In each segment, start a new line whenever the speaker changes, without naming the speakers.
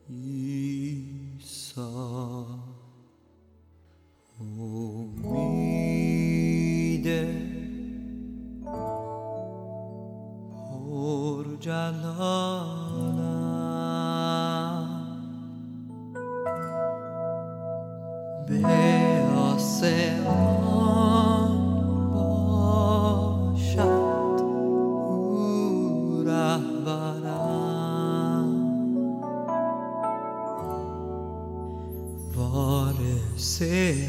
عیسی امید پرجلالم به آسمان باشد او رهبرم، وارث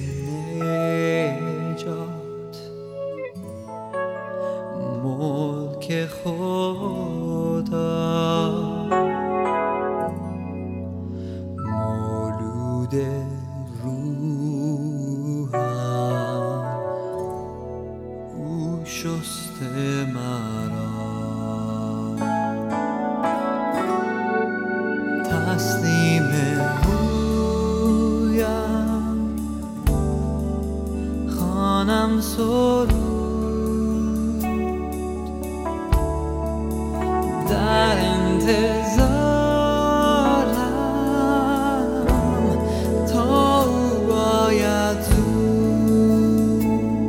نجات ملک خدا، مولود روحم او شسته مرا، تسلیم رویم خوانم سرود، در انتظارم تا او آید زود،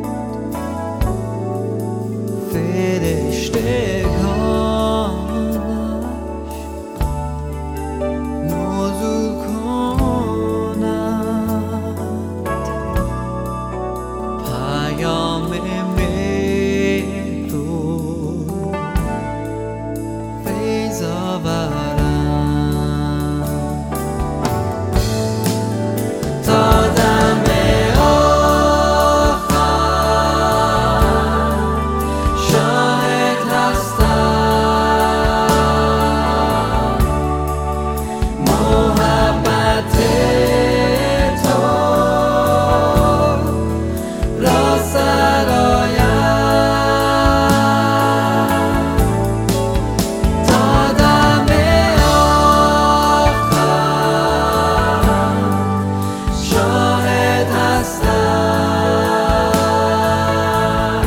فرشتگانش نزول کنند، پیام مهر و فیض آورند، تا دم آخر شاهد هستم، محبت تو را سرایم، تا دم آخر شاهد هستم،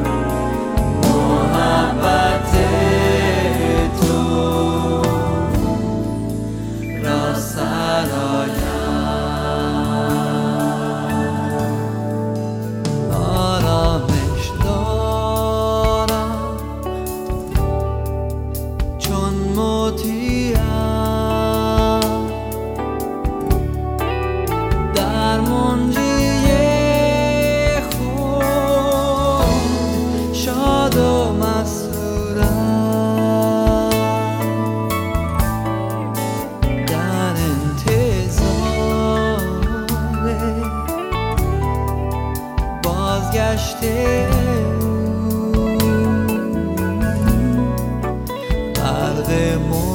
محبت تو را سرایم، آرامش دارم چون موتیم، در منجی خود شاد و مسرورم، در انتظار بازگشت او، غرق